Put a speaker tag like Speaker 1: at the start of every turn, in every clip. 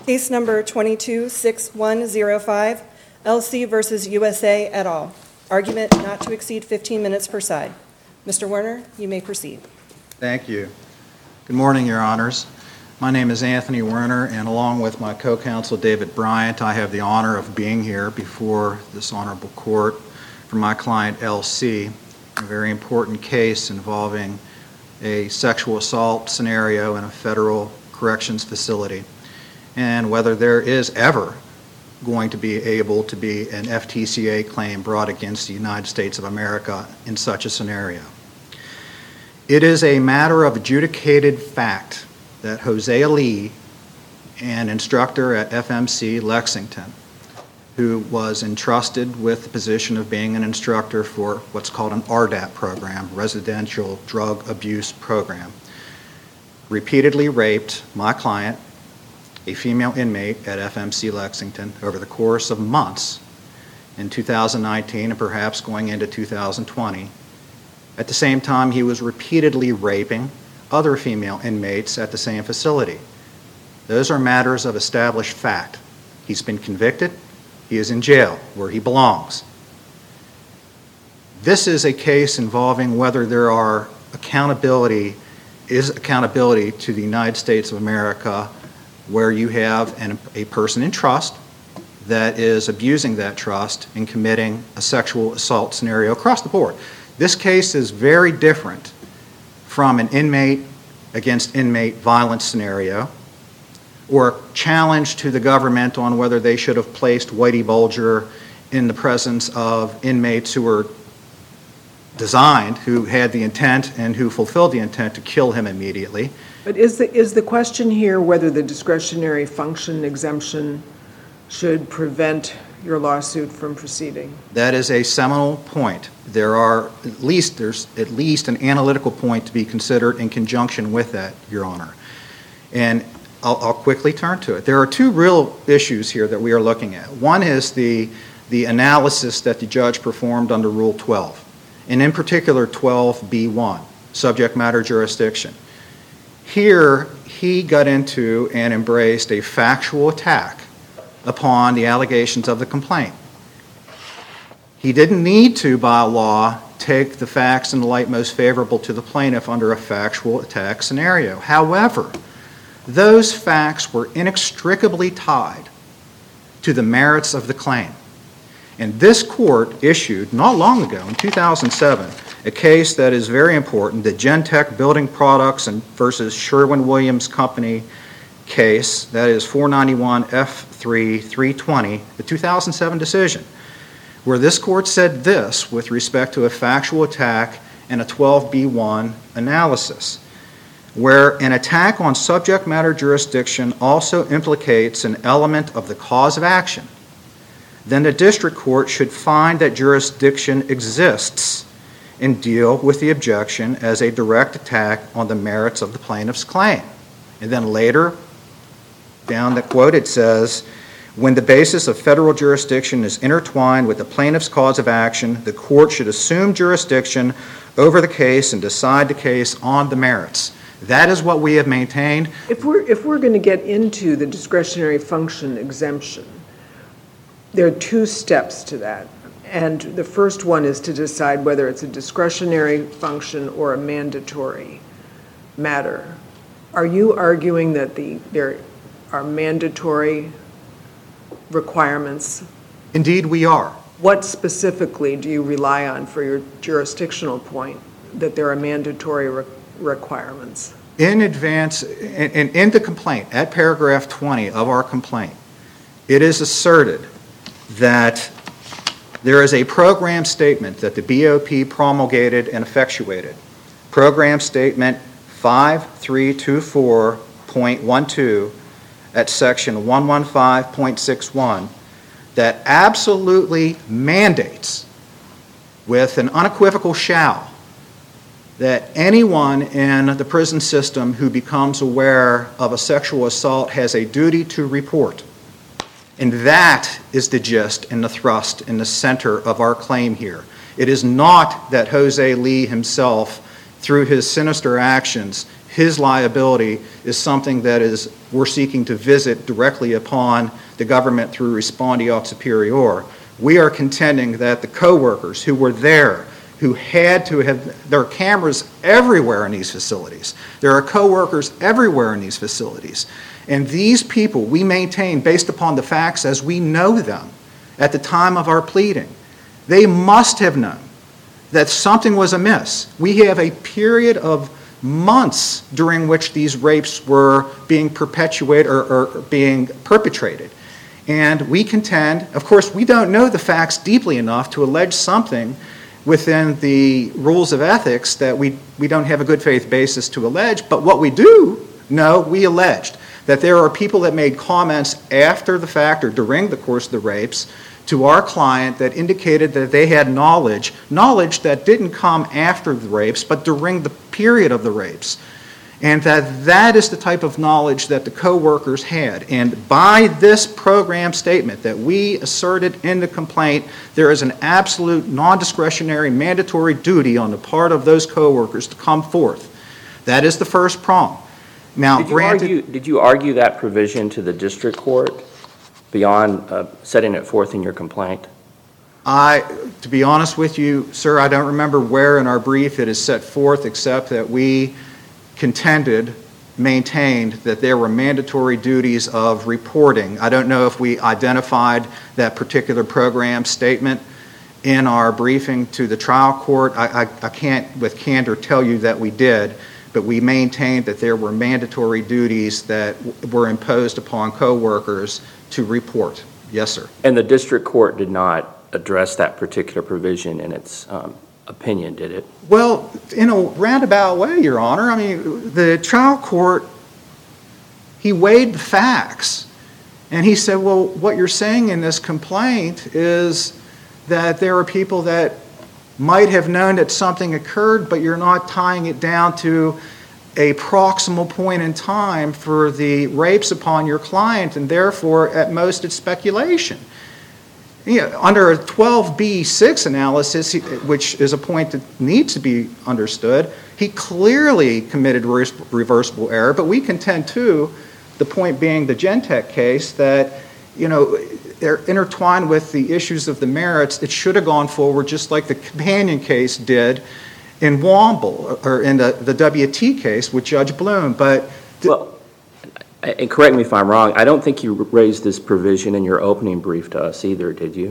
Speaker 1: Case number 226105, LC versus USA et al. Argument not to exceed 15 minutes per side. Mr. Werner, you may proceed.
Speaker 2: Thank you. Good morning, Your Honors. My name is Anthony Werner, and along with my co-counsel David Bryant, I have the honor of being here before this honorable court for my client LC, a very important case involving a sexual assault scenario in a federal corrections facility, and whether there is ever going to be able to be an FTCA claim brought against the United States of America in such a scenario. It is a matter of adjudicated fact that Hosea Lee, an instructor at FMC Lexington, who was entrusted with the position of being an instructor for what's called an RDAP program, Residential Drug Abuse Program, repeatedly raped my client, a female inmate at FMC Lexington, over the course of months in 2019 and perhaps going into 2020. At the same time, he was repeatedly raping other female inmates at the same facility. Those are matters of established fact. He's been convicted. He is in jail where he belongs. This is a case involving whether there are accountability to the United States of America, where you have a person in trust that is abusing that trust and committing a sexual assault scenario across the board. This case is very different from an inmate against inmate violence scenario, or a challenge to the government on whether they should have placed Whitey Bulger in the presence of inmates who were designed, who had the intent and who fulfilled the intent to kill him immediately.
Speaker 3: But is the question here whether the discretionary function exemption should prevent your lawsuit from proceeding? That
Speaker 2: is a seminal point. There's at least an analytical point to be considered in conjunction with that, Your Honor. And I'll quickly turn to it. There are two real issues here that we are looking at. One is the analysis that the judge performed under Rule 12, and in particular 12b1, subject matter jurisdiction. Here, he got into and embraced a factual attack upon the allegations of the complaint. He didn't need to, by law, take the facts in the light most favorable to the plaintiff under a factual attack scenario. However, those facts were inextricably tied to the merits of the claim. And this court issued, not long ago, in 2007, a case that is very important, the Gentech Building Products versus Sherwin-Williams Company case, that is 491 F3 320, the 2007 decision, where this court said this with respect to a factual attack and a 12b1 analysis, where an attack on subject matter jurisdiction also implicates an element of the cause of action, then the district court should find that jurisdiction exists and deal with the objection as a direct attack on the merits of the plaintiff's claim. And then later, down the quote, it says, when the basis of federal jurisdiction is intertwined with the plaintiff's cause of action, the court should assume jurisdiction over the case and decide the case on the merits. That is what we have maintained.
Speaker 3: If we're going to get into the discretionary function exemption, there are two steps to that. And the first one is to decide whether it's a discretionary function or a mandatory matter. Are you arguing that there are mandatory requirements?
Speaker 2: Indeed, we are.
Speaker 3: What specifically do you rely on for your jurisdictional point that there are mandatory requirements?
Speaker 2: In advance, in the complaint, at paragraph 20 of our complaint, it is asserted that there is a program statement that the BOP promulgated and effectuated. Program statement 5324.12 at section 115.61 that absolutely mandates, with an unequivocal shall, that anyone in the prison system who becomes aware of a sexual assault has a duty to report. And that is the gist and the thrust in the center of our claim here. It is not that Hosea Lee himself, through his sinister actions, his liability is something that we're seeking to visit directly upon the government through respondeat superior. We are contending that the coworkers who were there, who had to have, there are cameras everywhere in these facilities. There are coworkers everywhere in these facilities. And these people we maintain based upon the facts as we know them at the time of our pleading. They must have known that something was amiss. We have a period of months during which these rapes were being perpetuated or being perpetrated. And we contend, of course, we don't know the facts deeply enough to allege something within the rules of ethics that we don't have a good faith basis to allege. But what we do know, we alleged that there are people that made comments after the fact or during the course of the rapes to our client that indicated that they had knowledge that didn't come after the rapes, but during the period of the rapes. And that is the type of knowledge that the coworkers had. And by this program statement that we asserted in the complaint, there is an absolute non-discretionary mandatory duty on the part of those coworkers to come forth. That is the first prong. Now,
Speaker 4: did you argue that provision to the district court beyond setting it forth in your complaint?
Speaker 2: To be honest with you, sir, I don't remember where in our brief it is set forth, except that we maintained that there were mandatory duties of reporting. I don't know if we identified that particular program statement in our briefing to the trial court. I can't with candor tell you that we did, but we maintained that there were mandatory duties that were imposed upon coworkers to report. Yes, sir.
Speaker 4: And the district court did not address that particular provision in its opinion, did it?
Speaker 2: Well, in a roundabout way, Your Honor. I mean, the trial court, he weighed the facts, and he said, well, what you're saying in this complaint is that there are people that might have known that something occurred, but you're not tying it down to a proximal point in time for the rapes upon your client, and therefore, at most, it's speculation. Under a 12b-6 analysis, which is a point that needs to be understood, he clearly committed reversible error, but we contend, too, the point being the Gentech case, that they're intertwined with the issues of the merits. It should have gone forward just like the companion case did in Womble, or in the WT case with Judge Bloom.
Speaker 4: And correct me if I'm wrong, I don't think you raised this provision in your opening brief to us either, did you?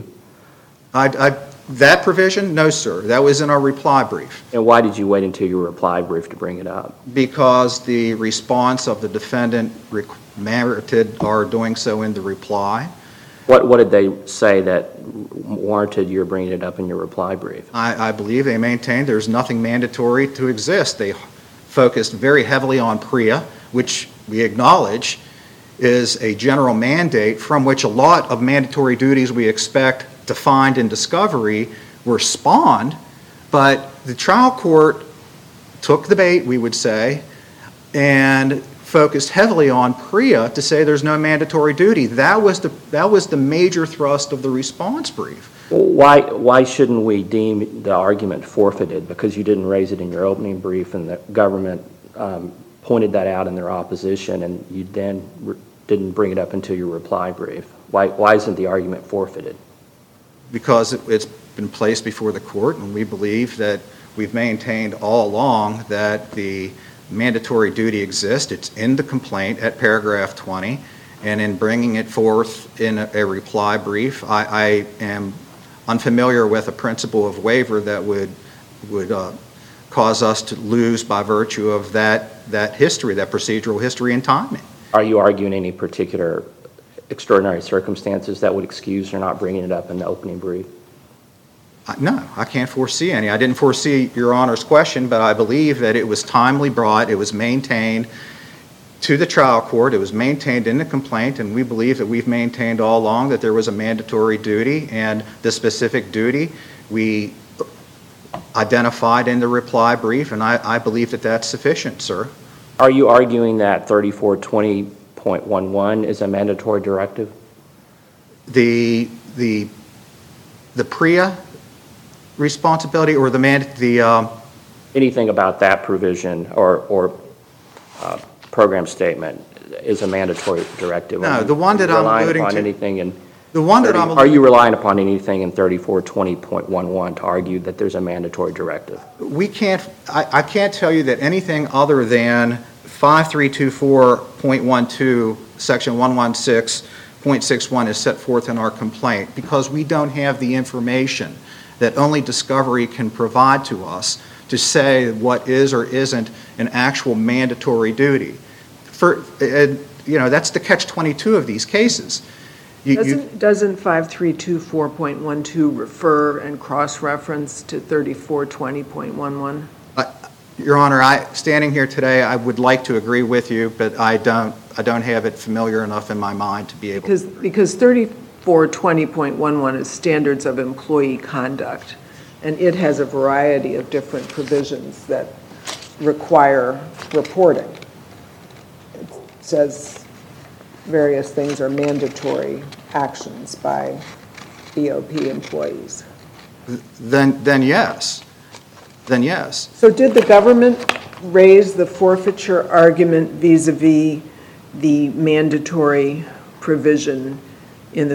Speaker 2: That provision? No, sir. That was in our reply brief.
Speaker 4: And why did you wait until your reply brief to bring it up?
Speaker 2: Because the response of the defendant merited our doing so in the reply.
Speaker 4: What did they say that warranted your bringing it up in your reply brief?
Speaker 2: I believe they maintained there's nothing mandatory to exist. They focused very heavily on PREA, which we acknowledge is a general mandate from which a lot of mandatory duties we expect to find in discovery were spawned, but the trial court took the bait, we would say, and focused heavily on PREA to say there's no mandatory duty. That was the major thrust of the response brief.
Speaker 4: Why shouldn't we deem the argument forfeited? Because you didn't raise it in your opening brief and the government pointed that out in their opposition, and you then didn't bring it up until your reply brief. Why isn't the argument forfeited?
Speaker 2: Because it's been placed before the court, and we believe that we've maintained all along that the mandatory duty exists. It's in the complaint at paragraph 20, and in bringing it forth in a reply brief, I am unfamiliar with a principle of waiver that would cause us to lose by virtue of that history, that procedural history and timing.
Speaker 4: Are you arguing any particular extraordinary circumstances that would excuse or not bringing it up in the opening brief?
Speaker 2: No, I can't foresee any. I didn't foresee Your Honor's question, but I believe that it was timely brought, it was maintained to the trial court, it was maintained in the complaint, and we believe that we've maintained all along that there was a mandatory duty, and the specific duty we identified in the reply brief, and I believe that that's sufficient, sir.
Speaker 4: Are you arguing that 3420.11 is a mandatory directive?
Speaker 2: The PREA responsibility or the
Speaker 4: anything about that provision or program statement is a mandatory directive.
Speaker 2: No, the one that I'm alluding to.
Speaker 4: Are you relying upon anything in 3420.11 to argue that there's a mandatory directive?
Speaker 2: I can't tell you that anything other than 5324.12, section 116.61 is set forth in our complaint, because we don't have the information that only discovery can provide to us to say what is or isn't an actual mandatory duty. That's the catch-22 of these cases.
Speaker 3: Doesn't 5324.12 refer and cross-reference to 3420.11?
Speaker 2: Your Honor, standing here today, I would like to agree with you, but I don't have it familiar enough in my mind to be able to.
Speaker 3: Because 3420.11 is standards of employee conduct, and it has a variety of different provisions that require reporting. It says various things are mandatory actions by BOP employees.
Speaker 2: Then yes.
Speaker 3: So did the government raise the forfeiture argument vis-a-vis the mandatory provision in the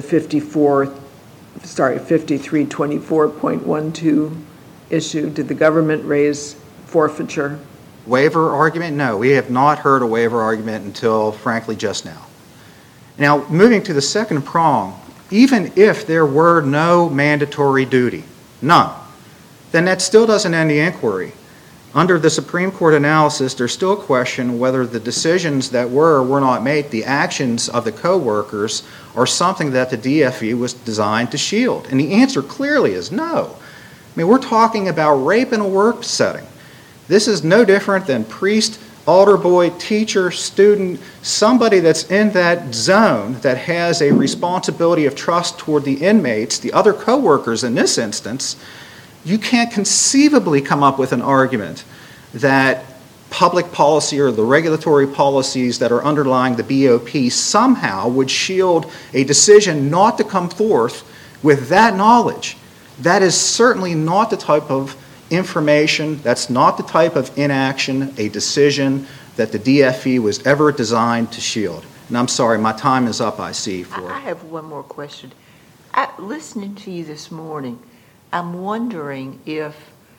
Speaker 3: 5324.12 issue? Did the government raise forfeiture?
Speaker 2: Waiver argument? No, we have not heard a waiver argument until, frankly, just now. Now, moving to the second prong, even if there were no mandatory duty, none, then that still doesn't end the inquiry. Under the Supreme Court analysis, there's still a question whether the decisions that were or were not made, the actions of the co-workers, are something that the DFE was designed to shield. And the answer clearly is no. I mean, we're talking about rape in a work setting. This is no different than priest, altar boy, teacher, student, somebody that's in that zone that has a responsibility of trust toward the inmates, the other co-workers in this instance. You can't conceivably come up with an argument that public policy or the regulatory policies that are underlying the BOP somehow would shield a decision not to come forth with that knowledge. That is certainly not the type of information, that's not the type of inaction, a decision that the DFE was ever designed to shield. And I'm sorry, my time is up, I see.
Speaker 5: I have one more question. Listening to you this morning, I'm wondering if,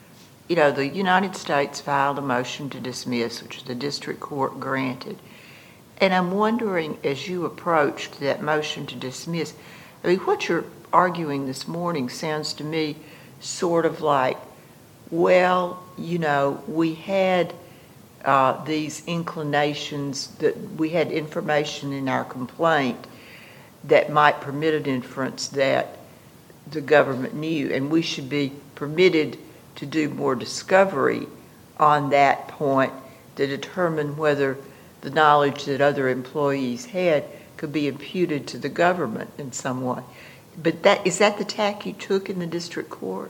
Speaker 5: the United States filed a motion to dismiss, which the district court granted. And I'm wondering, as you approached that motion to dismiss, I mean, what you're arguing this morning sounds to me sort of like, well, we had these inclinations, that we had information in our complaint that might permit an inference that the government knew, and we should be permitted to do more discovery on that point to determine whether the knowledge that other employees had could be imputed to the government in some way. But is that the tack you took in the district court?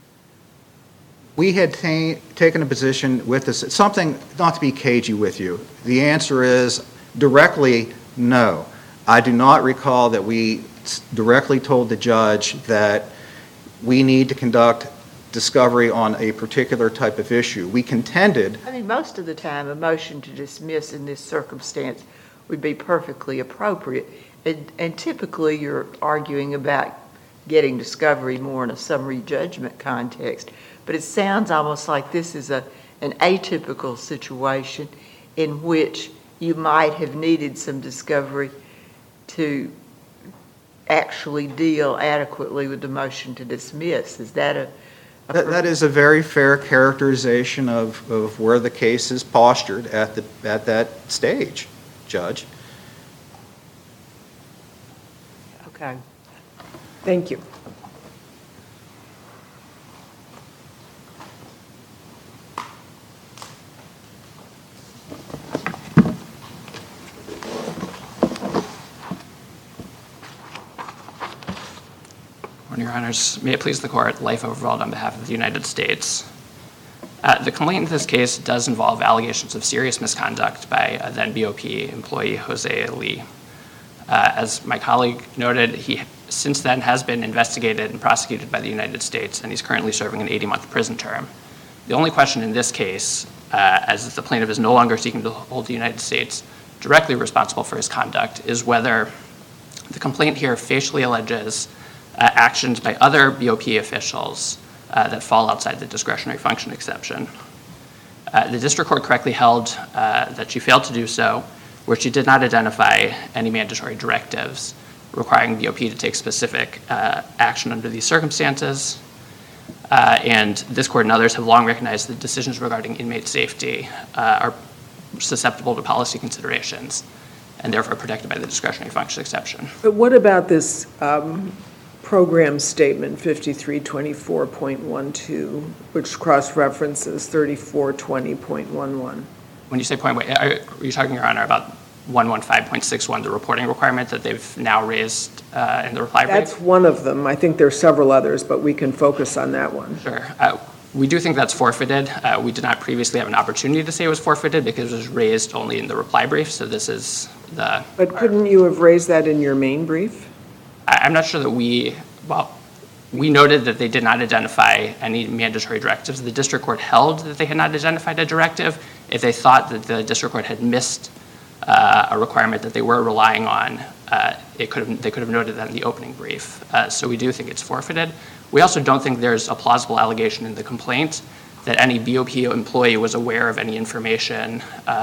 Speaker 2: We had taken a position with this, something, not to be cagey with you. The answer is directly no. I do not recall that we directly told the judge that we need to conduct discovery on a particular type of issue. We contended...
Speaker 5: I mean, most of the time, a motion to dismiss in this circumstance would be perfectly appropriate. And typically, you're arguing about getting discovery more in a summary judgment context. But it sounds almost like this is an atypical situation in which you might have needed some discovery to actually deal adequately with the motion to dismiss. Is that
Speaker 2: That is a very fair characterization of where the case is postured at that stage, Judge.
Speaker 5: Okay.
Speaker 3: Thank you.
Speaker 6: Your Honors, may it please the Court, Leif Overveld on behalf of the United States. The complaint in this case does involve allegations of serious misconduct by a then BOP employee, Jose Lee. As my colleague noted, he since then has been investigated and prosecuted by the United States, and he's currently serving an 80-month prison term. The only question in this case, as the plaintiff is no longer seeking to hold the United States directly responsible for his conduct, is whether the complaint here facially alleges actions by other BOP officials that fall outside the discretionary function exception. The district court correctly held that she failed to do so, where she did not identify any mandatory directives requiring BOP to take specific action under these circumstances. And this court and others have long recognized that decisions regarding inmate safety are susceptible to policy considerations and therefore protected by the discretionary function exception.
Speaker 3: But what about this program statement 5324.12, which cross-references 3420.11?
Speaker 6: When you say point, are you talking, Your Honor, about 115.61, the reporting requirement that they've now raised in the reply brief?
Speaker 3: That's one of them. I think there are several others, but we can focus on that one.
Speaker 6: Sure. We do think that's forfeited. We did not previously have an opportunity to say it was forfeited because it was raised only in the reply brief, so this is the...
Speaker 3: But couldn't you have raised that in your main brief?
Speaker 6: I'm not sure that we noted that they did not identify any mandatory directives. The district court held that they had not identified a directive. If they thought that the district court had missed a requirement that they were relying on, they could have noted that in the opening brief. So we do think it's forfeited. We also don't think there's a plausible allegation in the complaint that any BOP employee was aware of any information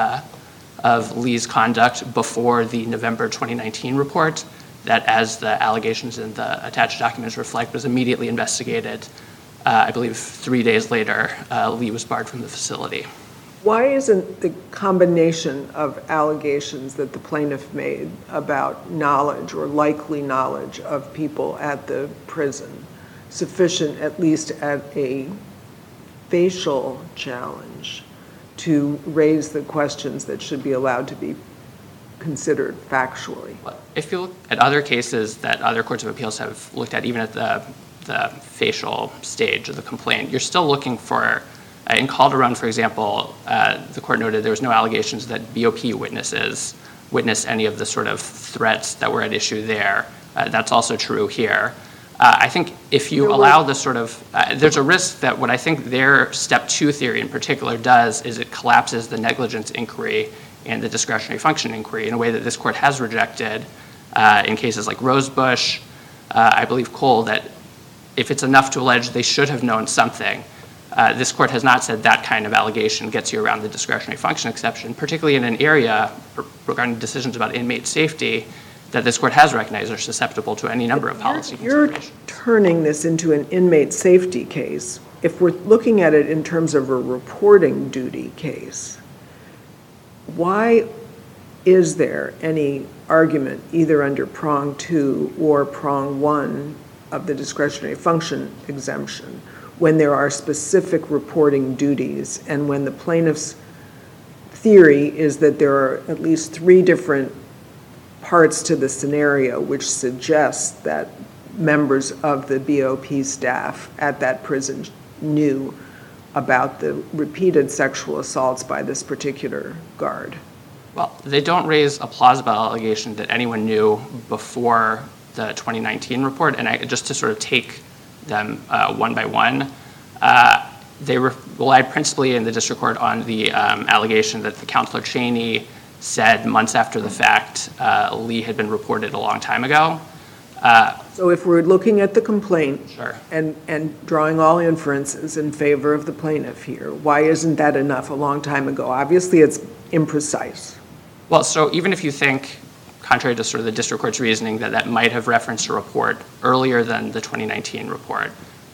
Speaker 6: of Lee's conduct before the November 2019 report, that, as the allegations in the attached documents reflect, was immediately investigated. I believe 3 days later, Lee was barred from the facility.
Speaker 3: Why isn't the combination of allegations that the plaintiff made about knowledge or likely knowledge of people at the prison sufficient, at least at a facial challenge, to raise the questions that should be allowed to be considered factually?
Speaker 6: If you look at other cases that other courts of appeals have looked at, even at the facial stage of the complaint, you're still looking for, in Calderon, for example, the court noted there was no allegations that BOP witnesses witnessed any of the sort of threats that were at issue there. That's also true here. I think if you allow the sort of, there's a risk that what I think their step 2 theory in particular does is it collapses the negligence inquiry and the discretionary function inquiry in a way that this court has rejected in cases like Rosebush, I believe Cole, that if it's enough to allege they should have known something, this court has not said that kind of allegation gets you around the discretionary function exception, particularly in an area regarding decisions about inmate safety that this court has recognized are susceptible to any number of policy considerations.
Speaker 3: You're turning this into an inmate safety case. If we're looking at it in terms of a reporting duty case, why is there any argument either under prong 2 or prong 1 of the discretionary function exemption when there are specific reporting duties and when the plaintiff's theory is that there are at least 3 different parts to the scenario which suggests that members of the BOP staff at that prison knew about the repeated sexual assaults by this particular guard?
Speaker 6: Well, they don't raise a plausible allegation that anyone knew before the 2019 report, and just to sort of take them one by one, they relied principally in the district court on the allegation that the Counselor Cheney said months after the fact Lee had been reported a long time ago.
Speaker 3: So if we're looking at the complaint
Speaker 6: Sure.
Speaker 3: and drawing all inferences in favor of the plaintiff here, why isn't that enough a long time ago? Obviously, it's imprecise.
Speaker 6: Well, so even if you think, contrary to sort of the district court's reasoning, that that might have referenced a report earlier than the 2019 report,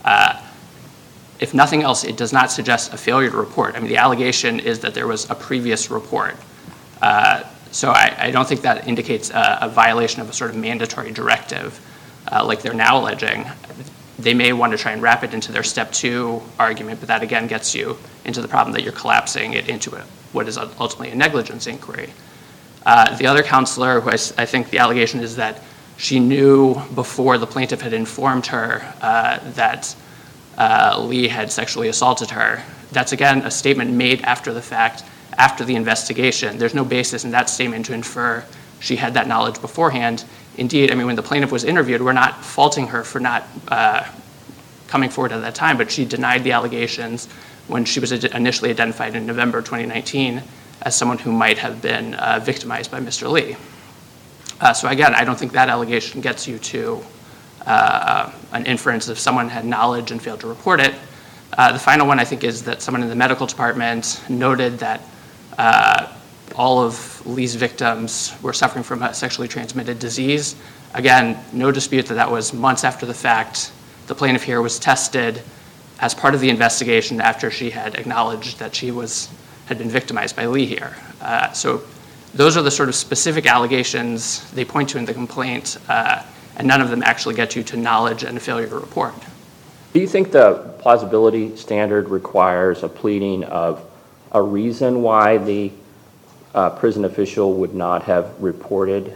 Speaker 6: if nothing else, it does not suggest a failure to report. I mean, the allegation is that there was a previous report. So I don't think that indicates a violation of a sort of mandatory directive like they're now alleging. They may want to try and wrap it into their step 2 argument, but that again gets you into the problem that you're collapsing it into what is ultimately a negligence inquiry. The other counselor, who I think the allegation is that she knew before the plaintiff had informed her that Lee had sexually assaulted her. That's again a statement made after the fact, after the investigation. There's no basis in that statement to infer she had that knowledge beforehand. Indeed, I mean, when the plaintiff was interviewed, we're not faulting her for not coming forward at that time, but she denied the allegations when she was initially identified in November 2019 as someone who might have been victimized by Mr. Lee. So again, I don't think that allegation gets you to an inference if someone had knowledge and failed to report it. The final one, I think, is that someone in the medical department noted that all of Lee's victims were suffering from a sexually transmitted disease. Again, no dispute that that was months after the fact. The plaintiff here was tested as part of the investigation after she had acknowledged that she had been victimized by Lee here. So those are the sort of specific allegations they point to in the complaint, and none of them actually get you to knowledge and failure to report.
Speaker 4: Do you think the plausibility standard requires a pleading of a reason why the prison official would not have reported,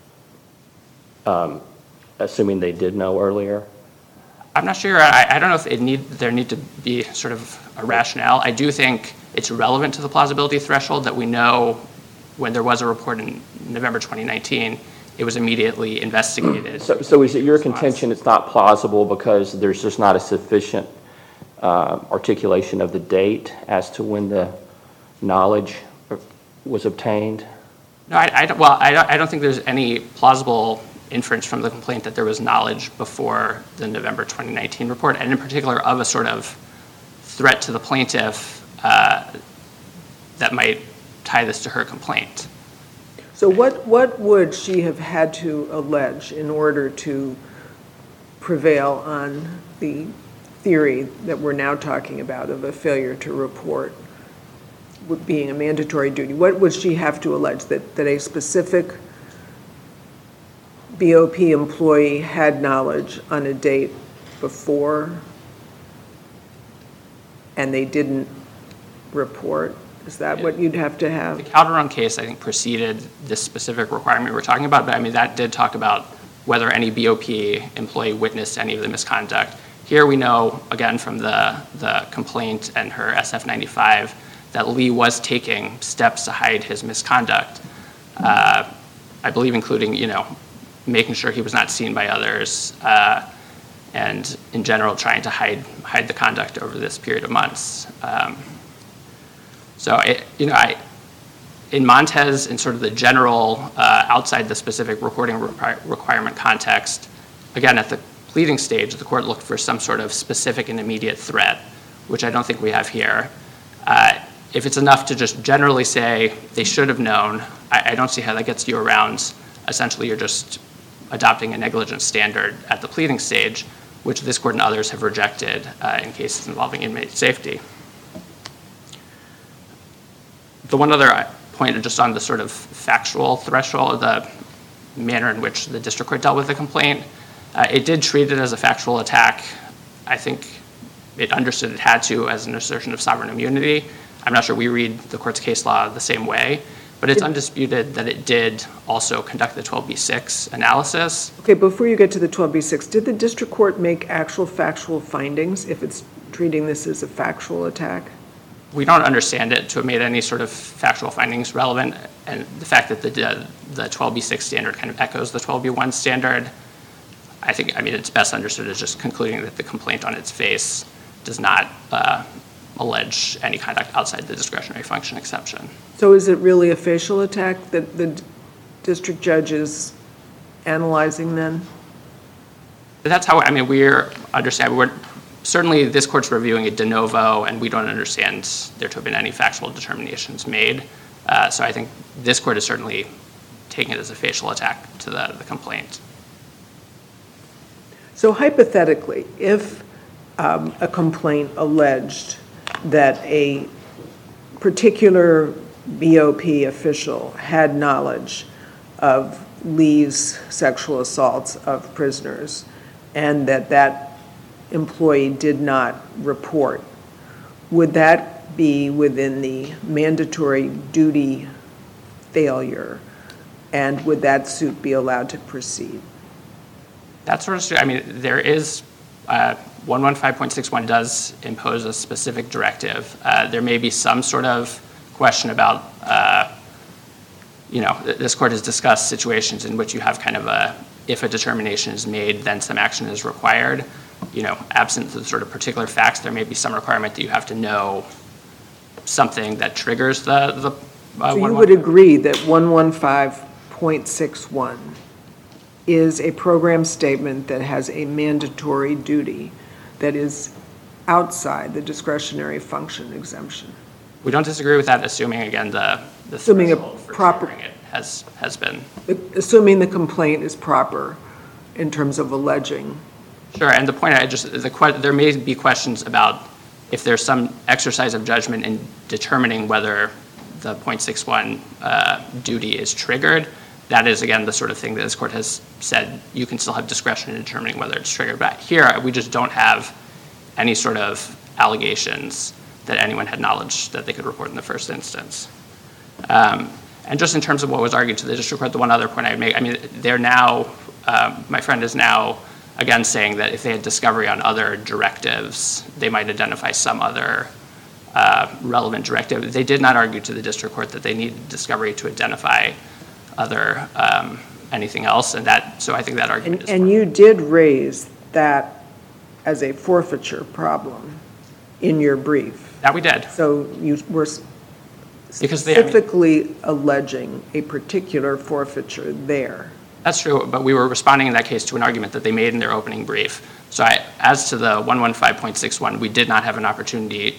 Speaker 4: assuming they did know earlier?
Speaker 6: I'm not sure. I don't know if there need to be sort of a rationale. I do think it's relevant to the plausibility threshold that we know when there was a report in November 2019, it was immediately investigated.
Speaker 4: So is it your contention it's not plausible because there's just not a sufficient articulation of the date as to when the knowledge was obtained?
Speaker 6: No, I don't think there's any plausible inference from the complaint that there was knowledge before the November 2019 report, and in particular of a sort of threat to the plaintiff that might tie this to her complaint.
Speaker 3: So what would she have had to allege in order to prevail on the theory that we're now talking about of a failure to report being a mandatory duty? What would she have to allege? That a specific BOP employee had knowledge on a date before and they didn't report? Is that what you'd have to have?
Speaker 6: The Calderon case, I think, preceded this specific requirement we're talking about, but I mean, that did talk about whether any BOP employee witnessed any of the misconduct. Here we know, again, from the complaint and her SF-95, that Lee was taking steps to hide his misconduct. I believe including, making sure he was not seen by others, and in general trying to hide the conduct over this period of months. In Montez, in sort of the general, outside the specific reporting requirement context, again, at the pleading stage, the court looked for some sort of specific and immediate threat, which I don't think we have here. If it's enough to just generally say they should have known, I don't see how that gets you around. Essentially, you're just adopting a negligence standard at the pleading stage, which this court and others have rejected in cases involving inmate safety. The one other point just on the sort of factual threshold, the manner in which the district court dealt with the complaint, it did treat it as a factual attack. I think it understood it had to as an assertion of sovereign immunity. I'm not sure we read the court's case law the same way, but it's undisputed that it did also conduct the 12b6 analysis.
Speaker 3: Okay, before you get to the 12b6, did the district court make actual factual findings if it's treating this as a factual attack?
Speaker 6: We don't understand it to have made any sort of factual findings relevant, and the fact that the 12b6 standard kind of echoes the 12b1 standard, it's best understood as just concluding that the complaint on its face does not allege any conduct outside the discretionary function exception.
Speaker 3: So is it really a facial attack that the district judge is analyzing then?
Speaker 6: That's how, certainly this court's reviewing it de novo, and we don't understand there to have been any factual determinations made. So I think this court is certainly taking it as a facial attack to the complaint.
Speaker 3: So hypothetically, if a complaint alleged that a particular BOP official had knowledge of Lee's sexual assaults of prisoners and that employee did not report, would that be within the mandatory duty failure, and would that suit be allowed to proceed?
Speaker 6: That sort of, there is 115.61 does impose a specific directive. There may be some sort of question about, this court has discussed situations in which you have kind of if a determination is made, then some action is required. absent the sort of particular facts, there may be some requirement that you have to know something that triggers the
Speaker 3: So you would agree that 115.61 is a program statement that has a mandatory duty that is outside the discretionary function exemption?
Speaker 6: We don't disagree with that, assuming, again, the
Speaker 3: Assuming a
Speaker 6: threshold for
Speaker 3: proper-
Speaker 6: triggering it has been.
Speaker 3: Assuming the complaint is proper in terms of alleging.
Speaker 6: Sure, and the point there may be questions about if there's some exercise of judgment in determining whether the .61 duty is triggered. That is, again, the sort of thing that this court has said you can still have discretion in determining whether it's triggered. But here, we just don't have any sort of allegations that anyone had knowledge that they could report in the first instance. And just in terms of what was argued to the district court, the one other point I would make, they're now, my friend is now, again, saying that if they had discovery on other directives, they might identify some other relevant directive. They did not argue to the district court that they needed discovery to identify other anything else, and so I think that argument is
Speaker 3: And you did raise that as a forfeiture problem in your brief.
Speaker 6: that we did.
Speaker 3: So you were
Speaker 6: Because
Speaker 3: specifically alleging a particular forfeiture there.
Speaker 6: That's true, but we were responding in that case to an argument that they made in their opening brief. So as to the 115.61, we did not have an opportunity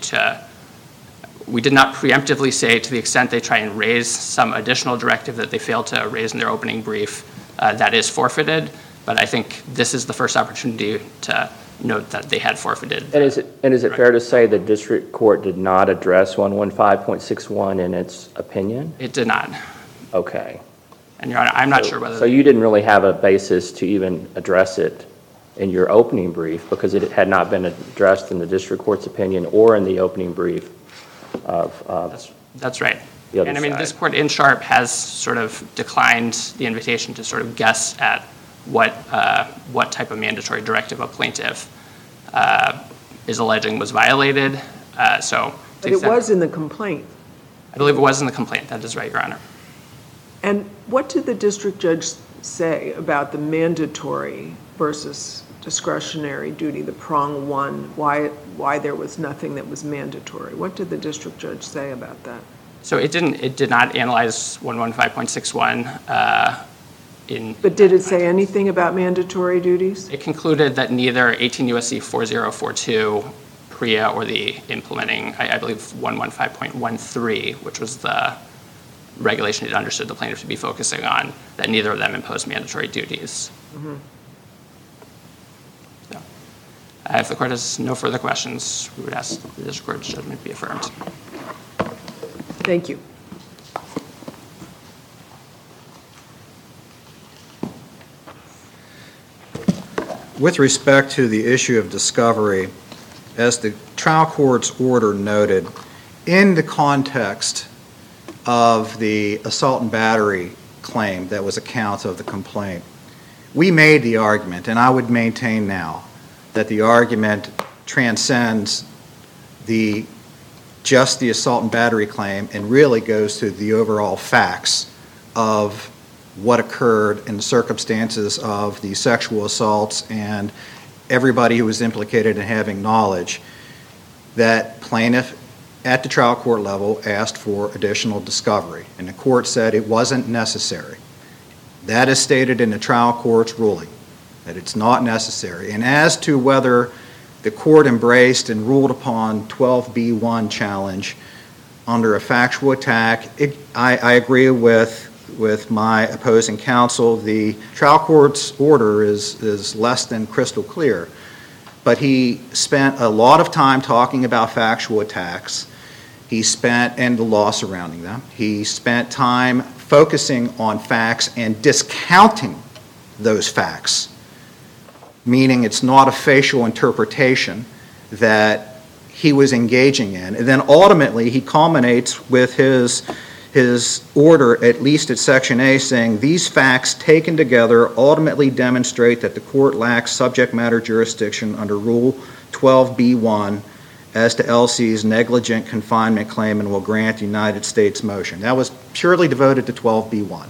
Speaker 6: we did not preemptively say to the extent they try and raise some additional directive that they failed to raise in their opening brief, that is forfeited. But I think this is the first opportunity to note that they had forfeited.
Speaker 4: And is it fair to say the district court did not address 115.61 in its opinion?
Speaker 6: It did not.
Speaker 4: Okay.
Speaker 6: And Your Honor, I'm not sure whether.
Speaker 4: So you didn't really have a basis to even address it in your opening brief because it had not been addressed in the district court's opinion or in the opening brief of
Speaker 6: That's right.
Speaker 4: the other
Speaker 6: And
Speaker 4: side.
Speaker 6: this court in Sharp has sort of declined the invitation to sort of guess at what type of mandatory directive a plaintiff is alleging was violated.
Speaker 3: But it was in the complaint.
Speaker 6: I believe it was in the complaint. That is right, Your Honor.
Speaker 3: And what did the district judge say about the mandatory versus discretionary duty, the prong one, why there was nothing that was mandatory? What did the district judge say about that?
Speaker 6: So it did not analyze 115.61
Speaker 3: But did it say anything about mandatory duties?
Speaker 6: It concluded that neither 18 U.S.C. 4042, PREA, or the implementing, I believe, 115.13, which was the regulation it understood the plaintiff to be focusing on, that neither of them imposed mandatory duties.
Speaker 3: Mm-hmm.
Speaker 6: So, if the court has no further questions, we would ask that the district court's judgment be affirmed.
Speaker 3: Thank you.
Speaker 2: With respect to the issue of discovery, as the trial court's order noted, in the context of the assault and battery claim that was a count of the complaint, we made the argument, and I would maintain now, that the argument transcends just the assault and battery claim and really goes to the overall facts of what occurred in the circumstances of the sexual assaults and everybody who was implicated in having knowledge. That plaintiff at the trial court level asked for additional discovery, and the court said it wasn't necessary. That is stated in the trial court's ruling, that it's not necessary. And as to whether the court embraced and ruled upon 12B1 challenge under a factual attack, I agree with my opposing counsel. The trial court's order is less than crystal clear, but he spent a lot of time talking about factual attacks. And the law surrounding them. He spent time focusing on facts and discounting those facts, meaning it's not a facial interpretation that he was engaging in. And then ultimately he culminates with his order, at least at Section A, saying these facts taken together ultimately demonstrate that the court lacks subject matter jurisdiction under Rule 12B1 as to LC's negligent confinement claim and will grant the United States motion. That was purely devoted to 12B1.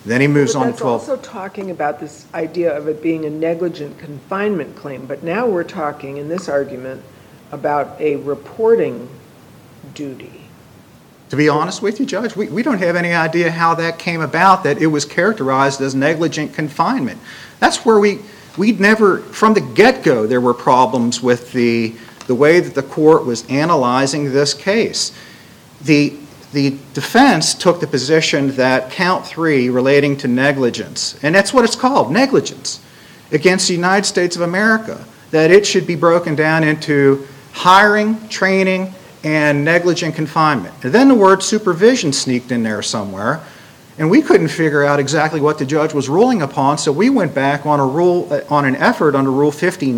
Speaker 2: Then he moves
Speaker 3: But
Speaker 2: on to
Speaker 3: that's
Speaker 2: 12.
Speaker 3: also talking about this idea of it being a negligent confinement claim, but now we're talking in this argument about a reporting duty.
Speaker 2: To be honest with you, Judge, we don't have any idea how that came about, that it was characterized as negligent confinement. That's where we'd never, from the get-go, there were problems with the way that the court was analyzing this case. The defense took the position that count 3 relating to negligence, and that's what it's called, negligence, against the United States of America, that it should be broken down into hiring, training, and negligent confinement. And then the word supervision sneaked in there somewhere, and we couldn't figure out exactly what the judge was ruling upon, so we went back on an effort under Rule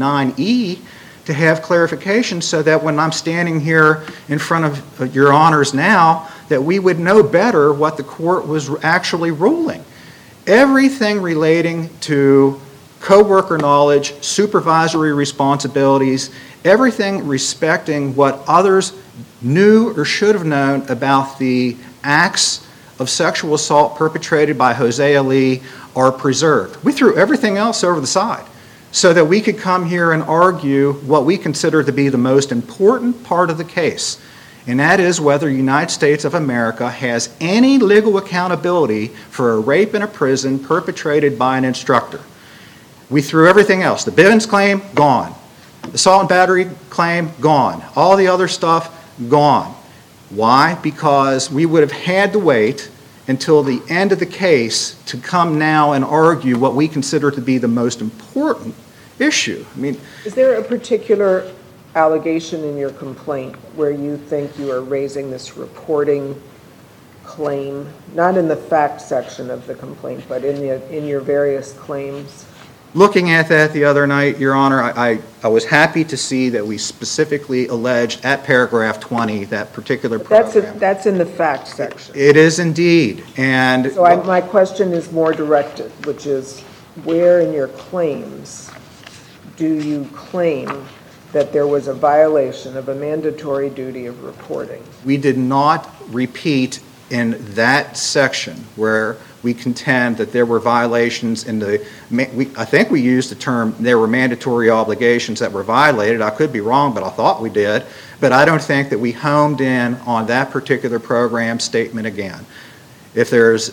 Speaker 2: 59E to have clarification so that when I'm standing here in front of your honors now, that we would know better what the court was actually ruling. Everything relating to coworker knowledge, supervisory responsibilities, everything respecting what others knew or should have known about the acts of sexual assault perpetrated by Hosea Lee are preserved. We threw everything else over the side so that we could come here and argue what we consider to be the most important part of the case, and that is whether the United States of America has any legal accountability for a rape in a prison perpetrated by an instructor. We threw everything else. The Bivens claim, gone. The assault and battery claim, gone. All the other stuff, gone. Why? Because we would have had to wait until the end of the case to come now and argue what we consider to be the most important issue. I mean,
Speaker 3: Is there a particular allegation in your complaint where you think you are raising this reporting claim, not in the fact section of the complaint, but in your various claims?
Speaker 2: looking at that the other night, Your Honor, I was happy to see that we specifically alleged at paragraph 20 that particular program.
Speaker 3: That's in the fact section.
Speaker 2: It is indeed, and
Speaker 3: So my question is more directed, which is, where in your claims do you claim that there was a violation of a mandatory duty of reporting?
Speaker 2: we did not repeat in that section where we contend that there were violations in the, I think we used the term, there were mandatory obligations that were violated. I could be wrong, but I thought we did. But I don't think that we homed in on that particular program statement again. If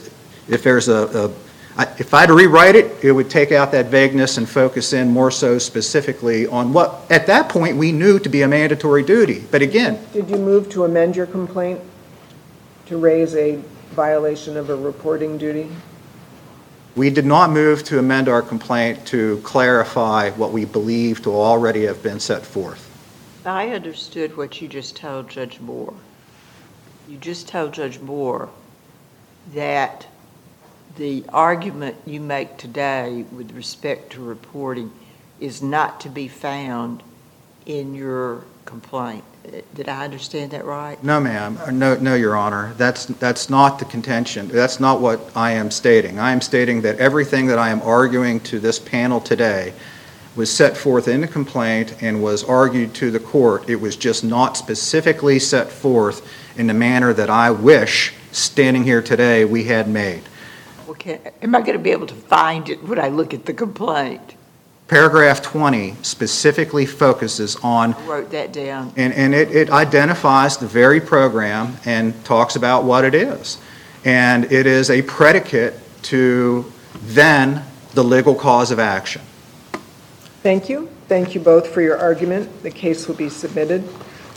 Speaker 2: I had to rewrite it, it would take out that vagueness and focus in more so specifically on what, at that point, we knew to be a mandatory duty. But again,
Speaker 3: Did you move to amend your complaint to raise a violation of a reporting duty?
Speaker 2: we did not move to amend our complaint to clarify what we believe to already have been set forth.
Speaker 5: I understood what you just told Judge Moore. You just told Judge Moore that the argument you make today with respect to reporting is not to be found in your complaint. Did I understand that right?
Speaker 2: No, ma'am. No, Your Honor. That's not the contention. That's not what I am stating. I am stating that everything that I am arguing to this panel today was set forth in the complaint and was argued to the court. It was just not specifically set forth in the manner that I wish, standing here today, we had made.
Speaker 5: Okay. Am I going to be able to find it when I look at the complaint?
Speaker 2: Paragraph 20 specifically focuses on,
Speaker 5: I wrote that down.
Speaker 2: and it identifies the very program and talks about what it is. And it is a predicate to then the legal cause of action.
Speaker 3: Thank you. Thank you both for your argument. The case will be submitted.